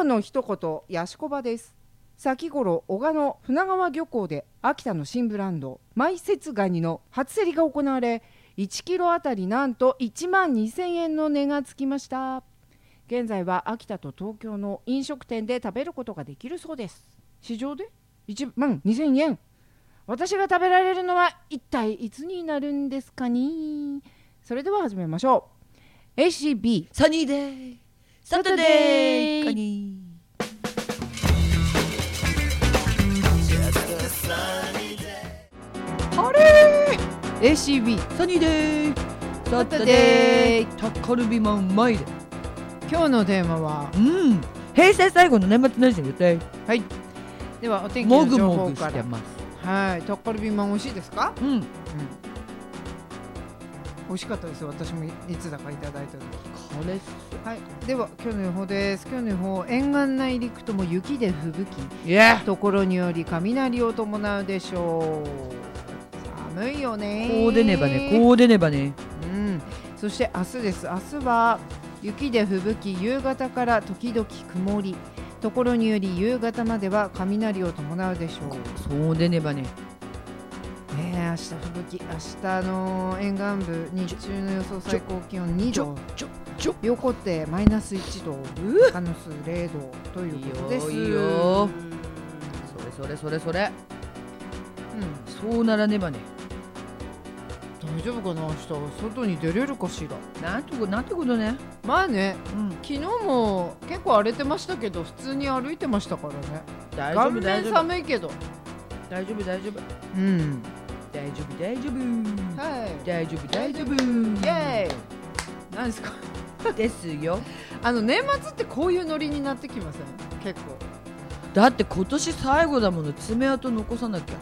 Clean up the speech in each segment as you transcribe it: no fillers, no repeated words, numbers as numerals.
の一言、ヤシコバです。先頃小鹿の船川漁港で秋田の新ブランド埋設ガニの初競りが行われ、1キロあたりなんと1万2000円の値がつきました。現在は秋田と東京の飲食店で食べることができるそうです。市場で1万2000円。私が食べられるのは一体いつになるんですかね。それでは始めましょう。 ACB サニーデイサタデーカニあれ ACB サニーデーサタデータッカルビマンマイで今日のテーマは、 平成最後の年末年始の予定。 はい。ではお天気の情報もぐもぐから。 してます。 はい。タッカルビマン美味しいですか？ うん。 美味しかったですよ。私もいつだかいただいた時。 これはい。では今日の予報です。今日の予報、沿岸内陸とも雪で吹雪、ところにより雷を伴うでしょう。寒いよね。 こうでねばね、こうでねばね。 そして明日です。明日は雪で吹雪、夕方から時々曇り、ところにより夕方までは雷を伴うでしょう。 そうでねばね。 明日吹雪、明日の沿岸部日中の予想最高気温2度、横手マイナス1度、カノス0度ということです。 いいよ。それ、そうならねばね。 大丈夫かな。明日外に出れるかしら。 なんてことね。 まあね、昨日も結構荒れてましたけど普通に歩いてましたからね。 大丈夫顔面寒いけど大丈夫大丈夫はい大丈夫イエーイ。何ですかですよ。 年末ってこういうノリになってきません？結構だって今年最後だもの。爪痕残さなきゃ。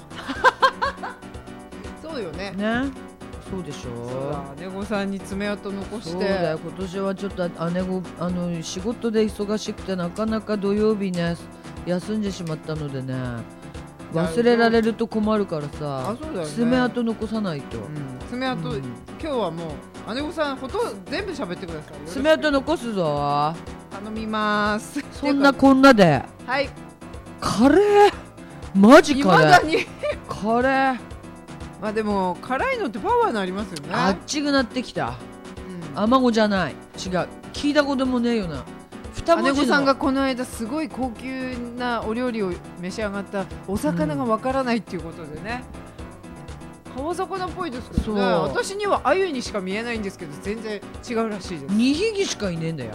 そうよね。 ね、そうでしょ。 そうだ、姉御さんに爪痕残して。 そうだよ。今年はちょっと姉御仕事で忙しくてなかなか土曜日ね休んでしまったのでね、忘れられると困るからさ。 そうだよね、 爪痕残さないと。 爪痕、今日はもう姉御さん全部喋ってください。 爪痕残すぞ。 頼みます。 そんなこんなで、 はい。 カレーマジカレー未だにカレーまあでも辛いのってパワーになりますよね。 あっちくなってきた。卵じゃない、違う、聞いたこともねえよな。 姉御さんがこの間すごい高級なお料理を召し上がったお魚がわからないっていうことでね、川魚っぽいですけどね。私には鮎にしか見えないんですけど全然違うらしいです。 2匹しかいねえんだよ。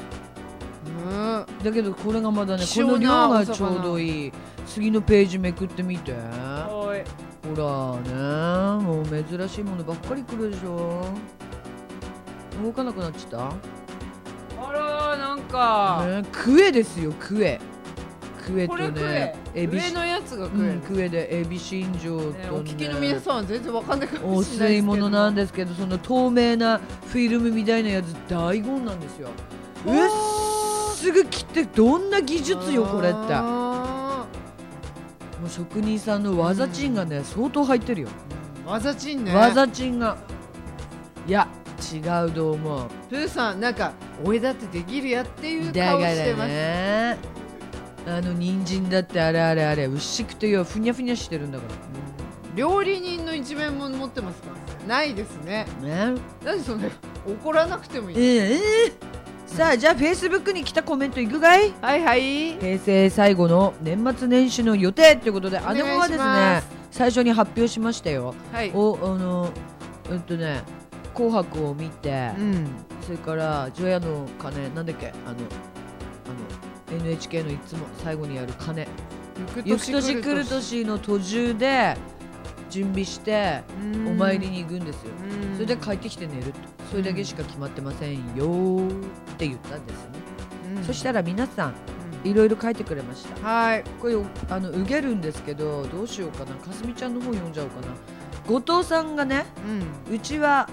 だけどこれがまだね、この量がちょうどいい。次のページめくってみて。ほらね、もう珍しいものばっかり来るでしょ。動かなくなっちゃった。 あら、なんか、 クエですよ。クエとね、 上のやつがクエでエビ新庄とね、 お聞きの皆さんは全然わかんないかもしれないおですけど、 吸い物なんですけど、その透明なフィルムみたいなやつ大根なんですよ。すぐ切って、どんな技術よこれって。もう職人さんの技チンがね、相当入ってるよ。 技チンね。 技チンが、いや違うと思う。 プーさん、なんか俺だってできるやっていうだか顔してます。 らね、人参だってあれ牛くてよ、ふにゃふにゃしてるんだから。 料理人の一面も持ってますか？ないですね。なんでそんな怒らなくてもいい。 さあ、じゃあ Facebook に来たコメントいくかい？ はいはい。 平成最後の年末年始の予定ということで、姉もはですね、最初に発表しましたよ。紅白を見て、それから除夜の鐘、なんだっけ、NHK のいつも最後にやる鐘、ゆく年来る年の途中で準備してお参りに行くんですよ。それで帰ってきて寝ると、それだけしか決まってませんよって言ったんですよね。そしたら皆さんいろいろ書いてくれました。これうげるんですけど、どうしようかな。かすみちゃんの方読んじゃおうかな。後藤さんがね、うちは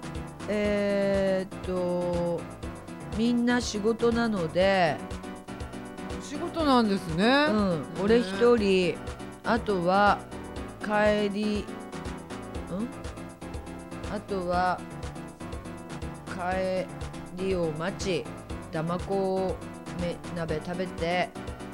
みんな仕事なので。 仕事なんですね。 俺一人、あとは帰り、あとは帰りを待ち、だまこ鍋食べて、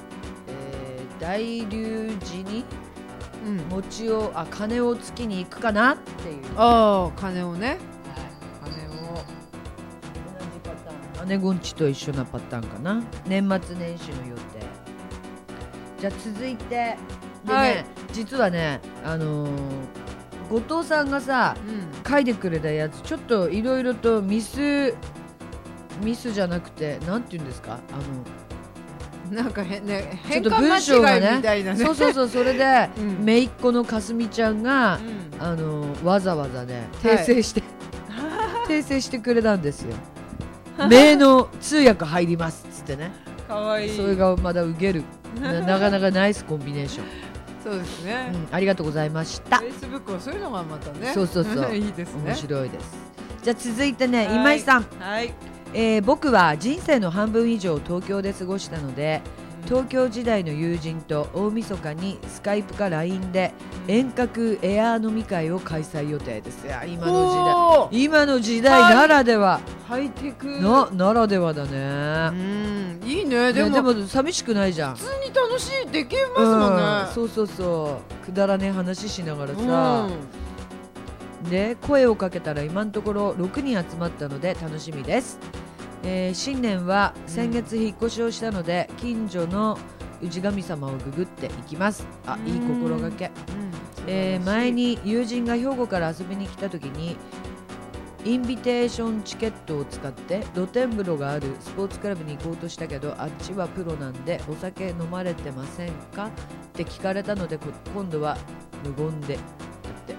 大龍寺に餅を鐘をつきに行くかなっていう。 ああ、鐘をね、 はい、 鐘を同じパターン、姉ゴンチと一緒なパターンかな。年末年始の予定。じゃあ続いてでね、 はい、 実はね、後藤さんがさ書いてくれたやつ、ちょっといろいろとミスじゃなくて、なんて言うんですか、 なんか変ちょっと換文章が間違いみたいなね。 そうそれで、 うん姪っ子のかすみちゃんが、わざわざね訂正して、訂正してくれたんですよ。姪の通訳入りますっつってね。 かわいい。 それがまだウケるなかなかナイスコンビネーション。 そうですね。 ありがとうございました。 Facebook はそういうのがまたね。 そういいですね。 面白いです。じゃあ続いてね、 はい今井さん。 はい。 僕は人生の半分以上東京で過ごしたので、東京時代の友人と大晦日にスカイプか LINE で遠隔エアー飲み会を開催予定です。いや、今の時代ならでは、 ハイテクならではだね。 いいね。でも寂しくないじゃん。 普通に楽しいできますもんね。 そうくだらねえ話しながらさ、で声をかけたら今のところ6人集まったので楽しみです。新年は先月引っ越しをしたので、近所の氏神様をググっていきます。いい心がけ。前に友人が兵庫から遊びに来た時にインビテーションチケットを使って露天風呂があるスポーツクラブに行こうとしたけど、あっちはプロなんでお酒飲まれてませんかって聞かれたので、今度は無言でって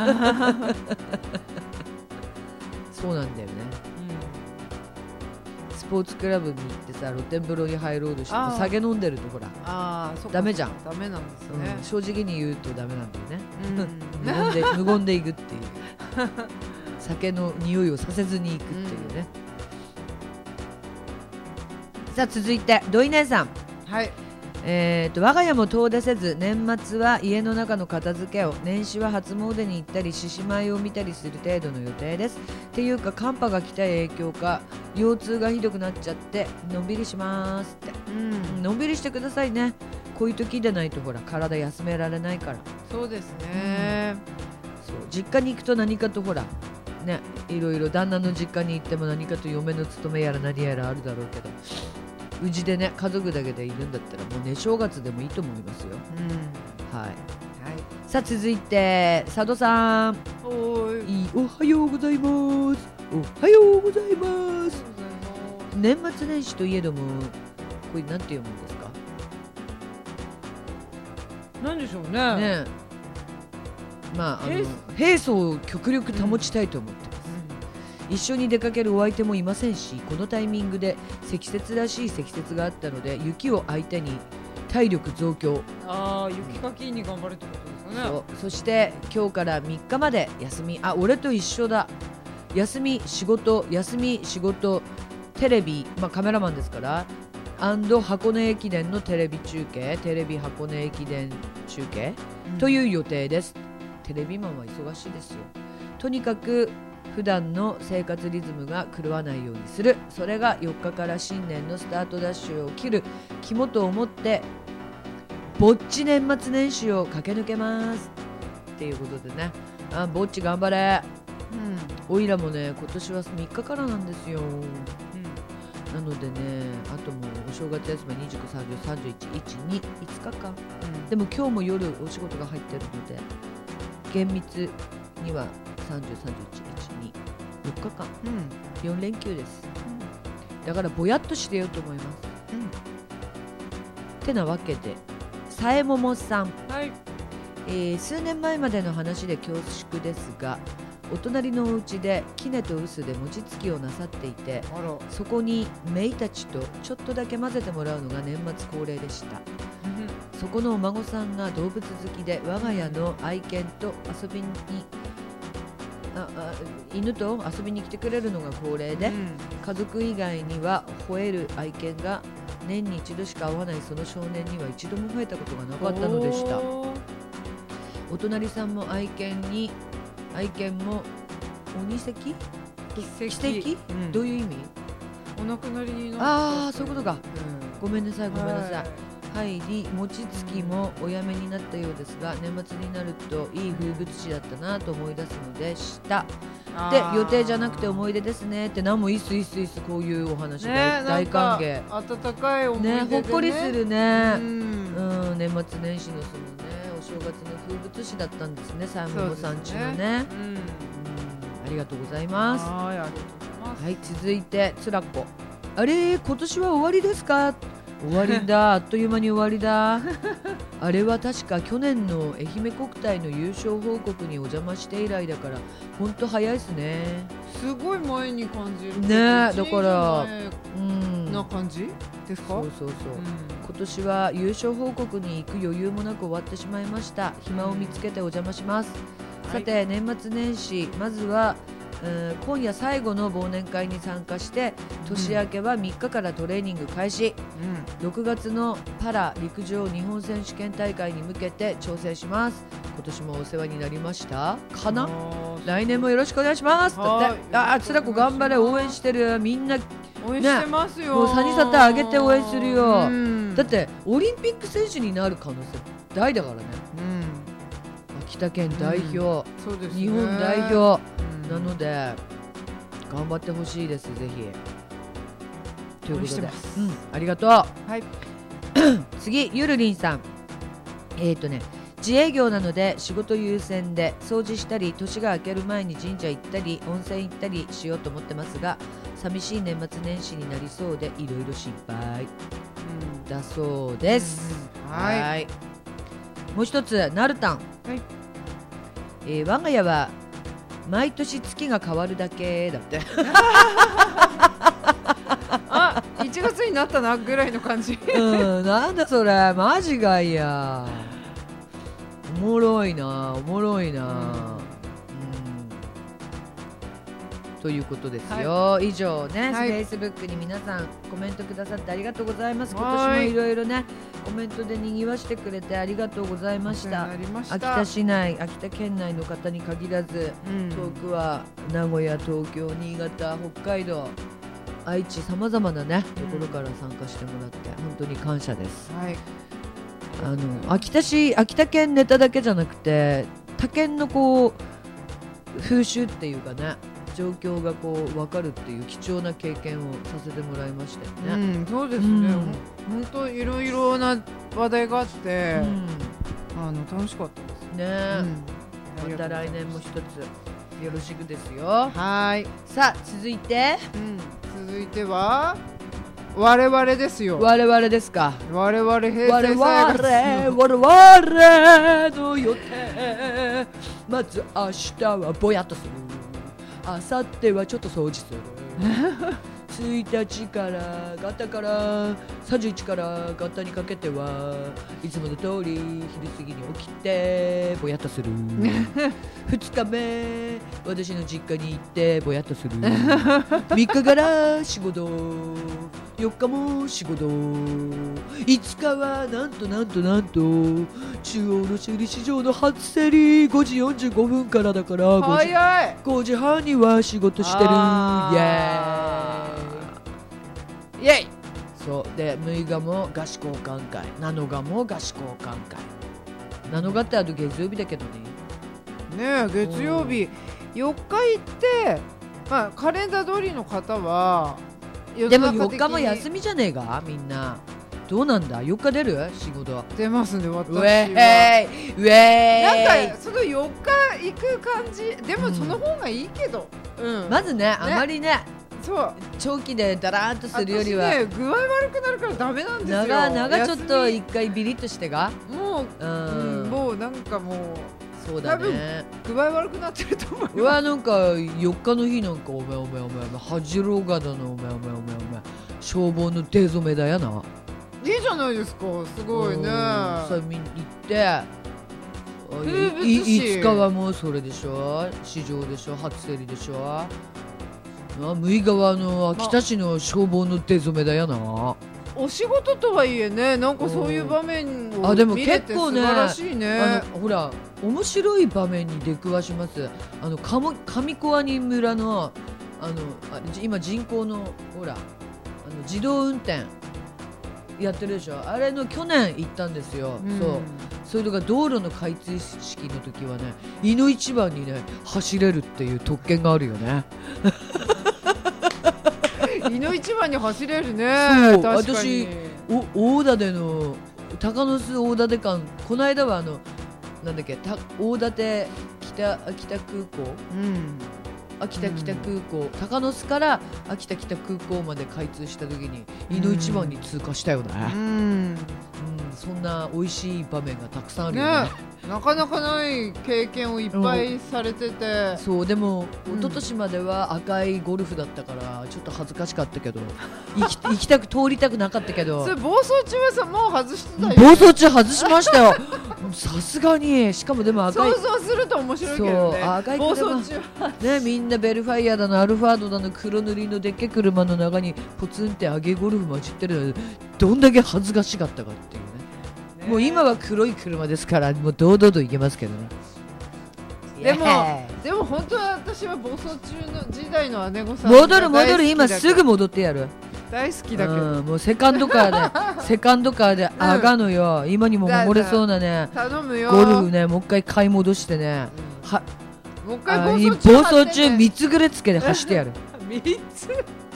そうなんだよね。スポーツクラブに行ってさ、露天風呂に入ろうとしても酒飲んでるとほらダメじゃん。 ダメなんですね。 正直に言うとダメなんだよね。無言で行くっていう酒の匂いをさせずに行くっていうね。さあ続いて土井姉さん。 はい。 我が家も遠出せず、年末は家の中の片付けを、年始は初詣に行ったり獅子舞を見たりする程度の予定です。っていうか寒波が来た影響か腰痛がひどくなっちゃってのんびりしますって。のんびりしてくださいね。こういう時でないとほら体休められないから。 そうですね。 そう実家に行くと何かとほらね、いろいろ旦那の実家に行っても何かと嫁の勤めやら何やらあるだろうけど、うちでね家族だけでいるんだったらもうね正月でもいいと思いますよ。はい、さあ続いて佐渡さん。おはようございます。おはようございます。年末年始といえどもこれなんて読むんですか？ なんでしょうね。 まあ平素を極力保ちたいと思ってます。一緒に出かけるお相手もいませんし、このタイミングで積雪らしい積雪があったので雪を相手に体力増強。 雪かきに頑張るってことですよね。 そして今日から3日まで休み。俺と一緒だ。休み仕事テレビ、カメラマンですから箱根駅伝のテレビ箱根駅伝中継、という予定です。テレビマンは忙しいですよ。とにかく普段の生活リズムが狂わないようにする。それが4日から新年のスタートダッシュを切る肝と思ってぼっち年末年始を駆け抜けますっていうことでね。ぼっち頑張れ。おいらもね今年は3日からなんですよ。なのでね、あともうお正月休み29、30、31、1、2、5日間、でも今日も夜お仕事が入ってるので厳密には30、31、1、2、4日間、4連休です。だからぼやっとしてようと思います。てなわけでさえももさん、数年前までの話で恐縮ですが、お隣のお家でキネとウスで餅つきをなさっていて、そこに姪たちとちょっとだけ混ぜてもらうのが年末恒例でした。そこのお孫さんが動物好きで、我が家の愛犬と遊びに犬と遊びに来てくれるのが恒例で、家族以外には吠える愛犬が年に一度しか会わないその少年には一度も吠えたことがなかったのでした。お隣さんも愛犬も鬼石奇跡、どういう意味？ お亡くなりになった。 そういうことか。 ごめんなさいごめんなさい。はいり餅つきもおやめになったようですが、年末になるといい風物詩だったなと思い出すのでした。で予定じゃなくて思い出ですねって何もいいっすいいっすいいっす、こういうお話で、大歓迎。 温かい思い出でね、 ほっこりするね。年末年始のそのねお正月の風物詩だったんですね、サーモンさんちのね。ありがとうございます。 はい、ありがとうございます。 はい、続いてつらこ。あれ今年は終わりですか。終わりだあっという間に終わりだあれは確か去年の愛媛国体の優勝報告にお邪魔して以来だからほんと早いですね。 すごい前に感じるね。だからな感じですか。 そうそうそう、今年は優勝報告に行く余裕もなく終わってしまいました。暇を見つけてお邪魔します。さて年末年始まずは今夜最後の忘年会に参加して年明けは3日からトレーニング開始、6月のパラ陸上日本選手権大会に向けて調整します。今年もお世話になりましたかな。来年もよろしくお願いしますだって。つらこ頑張れ、応援してる、みんな応援してますよ、 もうサニサタ上げて応援するよ。だってオリンピック選手になる可能性大だからね。秋田県代表、日本代表なので頑張ってほしいです、ぜひ。ということで、ありがとう。はい、次ゆるりんさん。自営業なので仕事優先で掃除したり年が明ける前に神社行ったり温泉行ったりしようと思ってますが、寂しい年末年始になりそうでいろいろ心配、だそうです。はい。もう一つなるたん。我が家は毎年月が変わるだけだって 1月になったなぐらいの感じなんだそれ、マジがいや。おもろいなおもろいな、ということですよ、以上ね、Facebook に皆さんコメントくださってありがとうございます。今年もいろいろねコメントで賑わしてくれてありがとうございました。秋田市内、秋田県内の方に限らず、遠くは名古屋、東京、新潟、北海道、愛知、さまざまなねところから参加してもらって本当に感謝です。秋田県ネタだけじゃなくて他県のこう風習っていうかね状況がこう分かるっていう貴重な経験をさせてもらいましたよね。 そうですね、本当いろいろな話題があって、楽しかったですね。 また来年も一つよろしくですよ。はい。さあ続いて、 は我々ですよ。 我々ですか。 我々平成我々の予定、まず明日はぼやっとする、明後日はちょっと掃除する1日からガタから31からガタにかけてはいつもの通り昼過ぎに起きてぼやっとする2日目私の実家に行ってぼやっとする3日から仕事、4日も仕事、5日はなんと中央の修理市場の初競り5時45分からだから5時半には仕事してる。イエーイ。そうで6日も合宿交換会、7日も合宿交換会、7日ってあと月曜日だけどね。 月曜日4日行って、カレンダー通りの方はでも4日も休みじゃねえかみんな。どうなんだ4日出る仕事出ますね私は。 ウェーイなんかその4日行く感じでもその方がいいけど、 まずねあまりねそう長期でダラーンとするよりは、 私ね具合悪くなるからダメなんですよ。 長ちょっと一回ビリッとしてがもうなんかもうそうだね具合悪くなってると思います。 なんか4日の日なんかお前恥じろがだのお前消防の手染めだやな。 いいじゃないですか、すごいね。 さあ見に行って5日はもうそれでしょ、市場でしょ、初競りでしょ、6日は秋田市の消防の手染めだやな。 お仕事とはいえね、なんかそういう場面を見れて素晴らしいね。 ほら面白い場面に出くわします。上小阿仁村の今人工のほら自動運転やってるでしょ。あれの去年行ったんですよ、そうそれとか道路の開通式の時はね、いの一番にね走れるっていう特権があるよね。 いの一番に走れるね。 そう、 確かに私大館の鷹の巣大館間、この間はなんだっけ、大館北空港、秋田北空港、鷹の巣から秋田北空港まで開通した時にいの一番に通過したよね。そんな美味しい場面がたくさんあるよね。 なかなかない経験をいっぱいされてて、 そうでも一昨年までは赤いゴルフだったからちょっと恥ずかしかったけど行きたく通りたくなかったけど、 それ暴走中はさもう外してたよ、 暴走中外しましたよ。さすがに。しかもでも赤い、 想像すると面白いけどね。 そう赤い暴車走中はね、みんなベルファイアだのアルファードだの黒塗りのでっけ車の中にポツンって上げゴルフ混じってるので、どんだけ恥ずかしかったかっていうね。もう今は黒い車ですからもう堂々と行けますけどね。 でも本当は私は暴走中の時代の姉御さん戻る今すぐ戻ってやる。 大好きだけど、 もうセカンドカーであがのよ、今にも守れそうなね頼むよゴルフね、もう一回買い戻してね、 もう一回暴走中3つぐらいつけて走ってやる。 3つ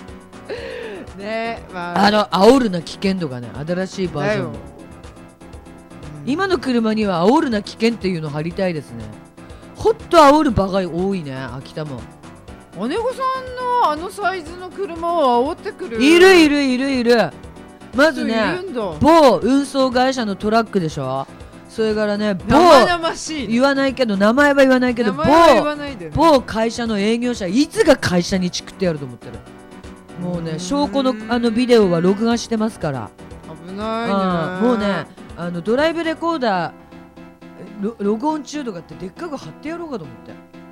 ね、 煽るな危険度がね、新しいバージョン。今の車には煽るな危険っていうの貼りたいですね。ほっと煽る場が多いね、秋田も。 姉御さんのあのサイズの車を煽ってくるいる。まずね、某運送会社のトラックでしょ。それからね、 生々しい、 言わないけど、名前は言わないけど、某会社の営業者、いつが会社にチクってやると思ってる。もうね、証拠のビデオは録画してますから。 危ないね。 もうね、ドライブレコーダー録音中とかってでっかく貼ってやろうかと思って。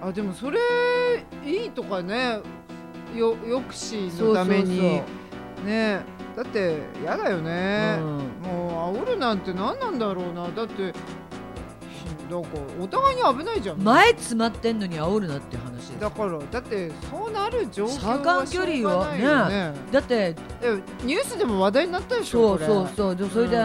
でもそれいいとかね、抑止のためにね。だってやだよね、もう煽るなんて何なんだろうな。だってなんかお互いに危ないじゃん。 前詰まってんのに煽るなって話です。 だってそうなる状況はしょうがないよね。 だってニュースでも話題になったでしょ。 そうそれで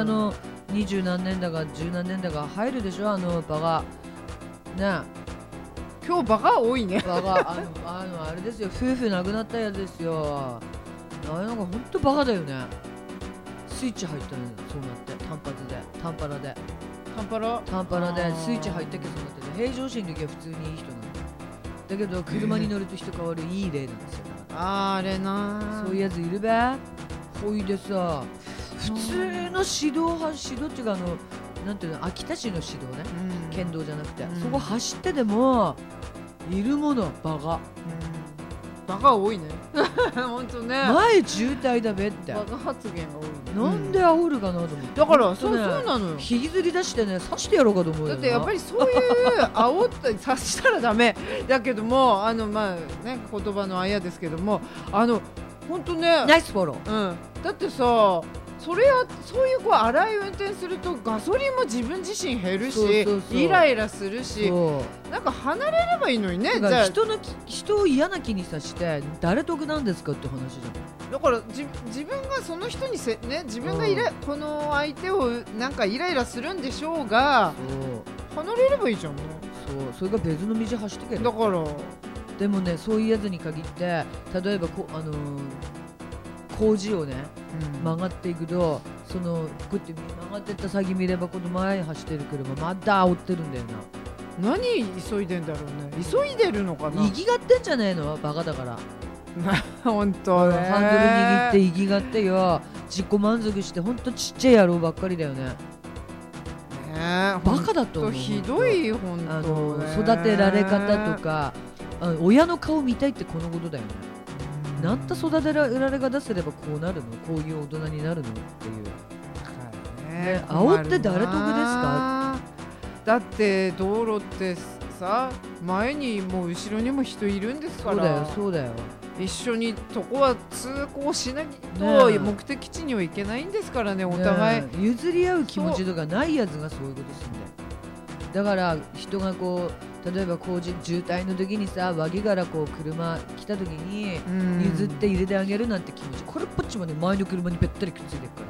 20何年だか10何年だか入るでしょ、バカね。 今日バカ多いね。 バカあれですよ、夫婦亡くなったやつですよ。なんかほんとバカだよね。スイッチ入ったのよ、そうなって単パラでスイッチ入ったけどそうなってて、平常心の時は普通にいい人なのだけど車に乗ると人変わるいい例なんですよ。 あれな、 そういうやついるべ。ほいでさ、普通の指導っていうかなんていうの、秋田市の指導ね、県道じゃなくて、そこ走ってでもいるものバカ。 バカ多いね。本当ね。 前渋滞だべって。 バカ発言が多いね。 なんで煽るかなと思って。 だからそうなのよ。 引きずり出してね、刺してやろうかと思うよな。 だってやっぱりそういう煽ったり刺したらダメだけども、まあね、言葉のあやですけども、本当ね。 ナイスフォロー。だってさ。そういう荒い運転するとガソリンも自分自身減るし、イライラするし、なんか離れればいいのにね。じゃあ人を嫌な気にさして誰得なんですかって話じゃん。 だから自分がその人にね、自分がこの相手をなんかイライラするんでしょうが、離れればいいじゃんね。 それが別の道走ってける。 だからでもね、そういうやつに限って例えば工事をね、曲がっていくと、こうやって曲がってった先見れば、この前に走ってる車まだ煽ってるんだよな。何急いでんだろうね。急いでるのかな。 行きがってんじゃねえの、バカだから。 本当ね。 ハンドル握って行きがってよ、自己満足して、ほんとちっちゃい野郎ばっかりだよね。バカだと思う。 ひどい、本当ね。 育てられ方とか、親の顔見たいってこのことだよね。なんと育てられ方すればこうなるの、こういう大人になるのっていう。煽って誰得ですか。 だって道路ってさ、前にも後ろにも人いるんですから。 そうだよ。 一緒にとこは通行しないと目的地には行けないんですからね。お互い譲り合う気持ちとかないやつがそういうことするんだよ。だから人が例えば渋滞の時にさ、脇から車来た時に譲って入れてあげるなんて気持ち、これっぽっちもね、前の車にべったりくっついてるから、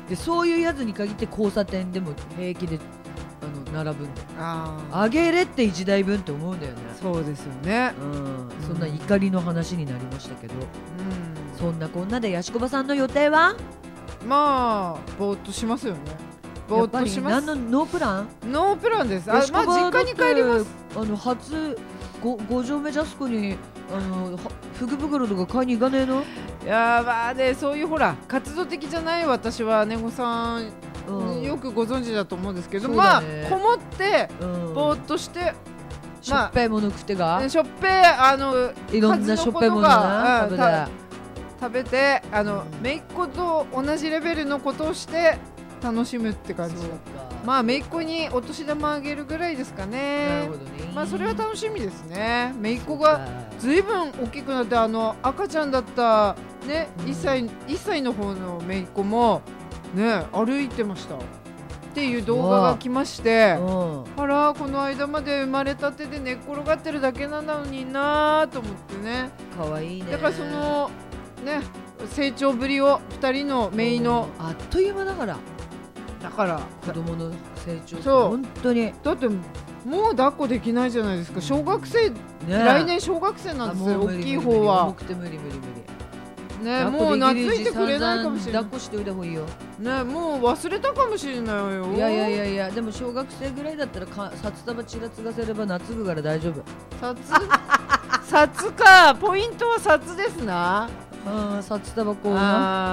でそういうやつに限って交差点でも平気で並ぶんだよ。あげれって1台分って思うんだよね。 そうですよね、 そんな怒りの話になりましたけど、そんなこんなでヤシコバさんの予定は？ まあぼーっとしますよね。ぼーっとします。 ノープラン？ ノープランです。まあ実家に帰ります。 初五条目ジャスコに福袋とか買いに行かねえの？ いやまあね、そういうほら活動的じゃない私はねごさん、よくご存知だと思うんですけど、まあこもってぼーっとして、 しょっぺいもの食ってが、 しょっぺいいろんなしょっぺいものが食べて姪っ子と同じレベルのことをして楽しむって感じ。まあ姪っ子にお年玉あげるぐらいですかね。 なるほどね。 まあそれは楽しみですね。姪っ子がずいぶん大きくなって赤ちゃんだったね、1歳の方の姪っ子もね歩いてましたっていう動画が来まして、あらこの間まで生まれたてで寝っ転がってるだけなのになと思ってね。 かわいいね。 だからそのね成長ぶりを2人の姪のあっという間だから子供の成長って本当に。 だってもう抱っこできないじゃないですか。小学生、来年小学生なんですよ。大きい方は重くて無理ね。もう懐いてくれないかもしれない。 抱っこしておいた方がいいよね。もう忘れたかもしれないよ。 いやでも小学生ぐらいだったら札束ちらつがせれば懐くから大丈夫。 札か。ポイントは札ですな。 札束こうな。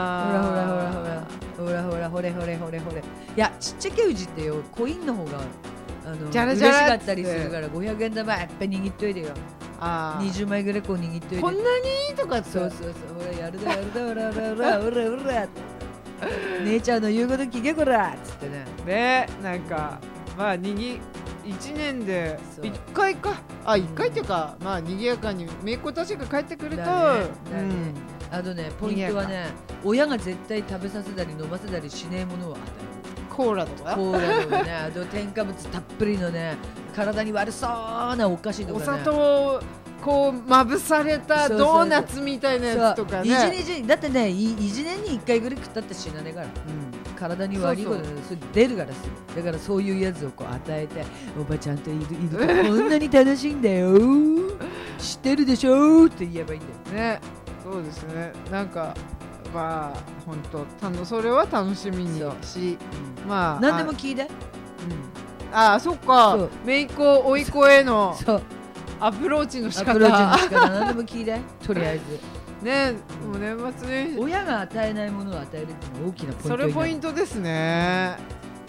ほらほれ。いやちっちゃいうちってよコインの方が嬉しかったりするから500円玉やっぱり握っといてよ。20枚ぐらいこう握っといて。 こんなにとかって。 そうほらやるだほら姉ちゃんの言うこと聞けこらっつってね。 なんかまあ1年で1回か1回っていうかまあ賑やかに姪っ子たちが帰ってくるとあとねポイントはね親が絶対食べさせたり飲ませたりしねえものを与える。 コーラとかコーラのねあと添加物たっぷりのね体に悪そうなお菓子とかね、 お砂糖こうまぶされたドーナツみたいなやつとかね。 だってね1年に1回ぐらい食ったって死なねえから、体に悪いことそれ出るからする。だからそういうやつをこう与えておばちゃんといるとこんなに楽しいんだよ知ってるでしょって言えばいいんだよね。そうですね。なんかまあ本当それは楽しみにし、まあ何でも聞いて。 そっか。姪っ子甥っ子へのアプローチの仕方何でも聞いてとりあえずね。もう年末年始親が与えないものを与えるっていうのは大きなポイント。 それポイントですね。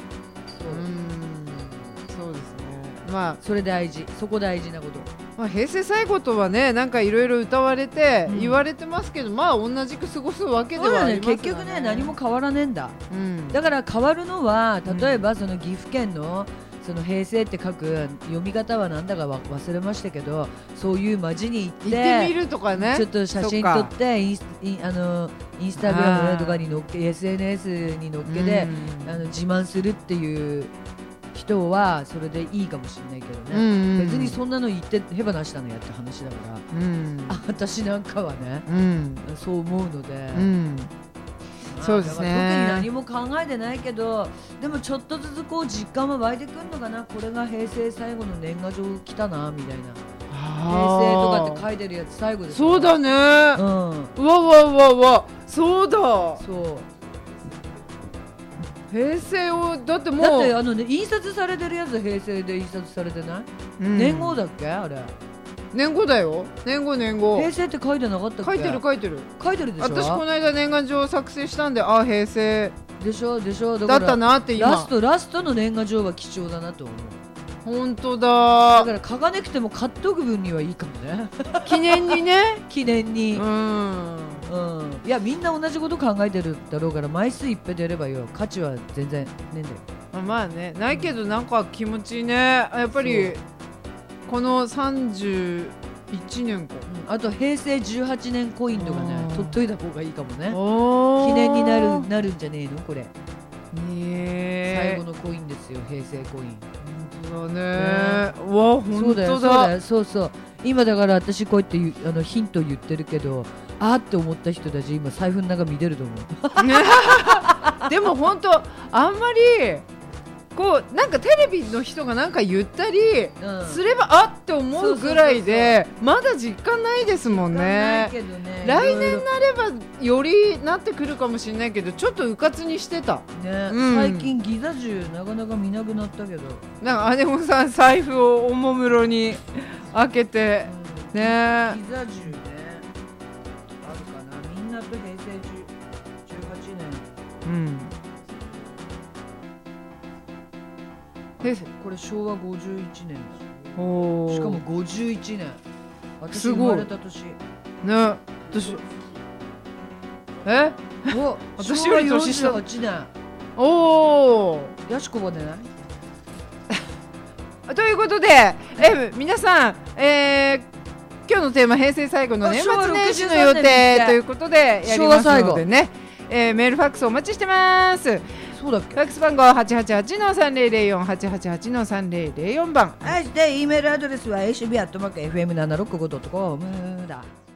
そうですね。まあそれ大事。そこ大事なこと。 平成最後とはねなんかいろいろ歌われて言われてますけど、まあ同じく過ごすわけではありますよね。 結局ね何も変わらねえんだ、だから変わるのは例えばその岐阜県のその平成って書く読み方はなんだか忘れましたけど、そういう街に行ってみるとかね、 ちょっと写真撮ってインスタグラムとかに載っけ SNS に載っけて自慢するっていう人はそれでいいかもしれないけどね、別にそんなの言ってへばなしたのやって話だから、私なんかはね、そう思うので、 そうですね。 特に何も考えてないけど、でもちょっとずつこう実感は湧いてくるのかな。これが平成最後の年賀状来たなみたいな。平成とかって書いてるやつ最後です。 そうだね。うわそうだ。そう平成をだってもうだって印刷されてるやつ平成で印刷されてない、年号だっけあれ。 年号だよ。年号平成って書いてなかったっけ。 書いてるでしょ。 私この間年賀状作成したんで平成でしょだったなって今ラストの年賀状は貴重だなと思う。 本当だ。 だから書かなくても買っとく分にはいいかもね。 記念にね。 記念に。いやみんな同じこと考えてるだろうから枚数いっぱい出ればよ価値は全然ねえんだよ。 まあねないけどなんか気持ちいいねやっぱり。この31年か、 あと平成18年コインとかね取っといた方がいいかもね。記念になるんじゃねえのこれ。最後のコインですよ平成コイン。 本当だね。本当だ。 そう今だから私こうやってヒント言ってるけどって思った人たち今財布の中見てると思う。 でも本当あんまりこうなんかテレビの人がなんか言ったりすれば、あって思うぐらいでまだ実感ないですもんね。来年なればよりなってくるかもしれないけど、ちょっとうかつにしてた、 ね、最近ギザ銃なかなか見なくなったけど、 なんか姉御さん財布をおもむろに開けて、ね、 ギザ銃ね、あるかな。みんなと平成18年、これ昭和51年です。しかも51年、私生まれた年ね。私私より年下。 48年。 おお、 ヤシコバでないということで、皆さん、今日のテーマ平成最後の年末年始の予定ということでやりますのでね、メールファックスお待ちしてます。 そうだっけ。 ファックス番号 888-3004 888-3004 番。 はい、で、E メールアドレスは acb@fm765.com だ。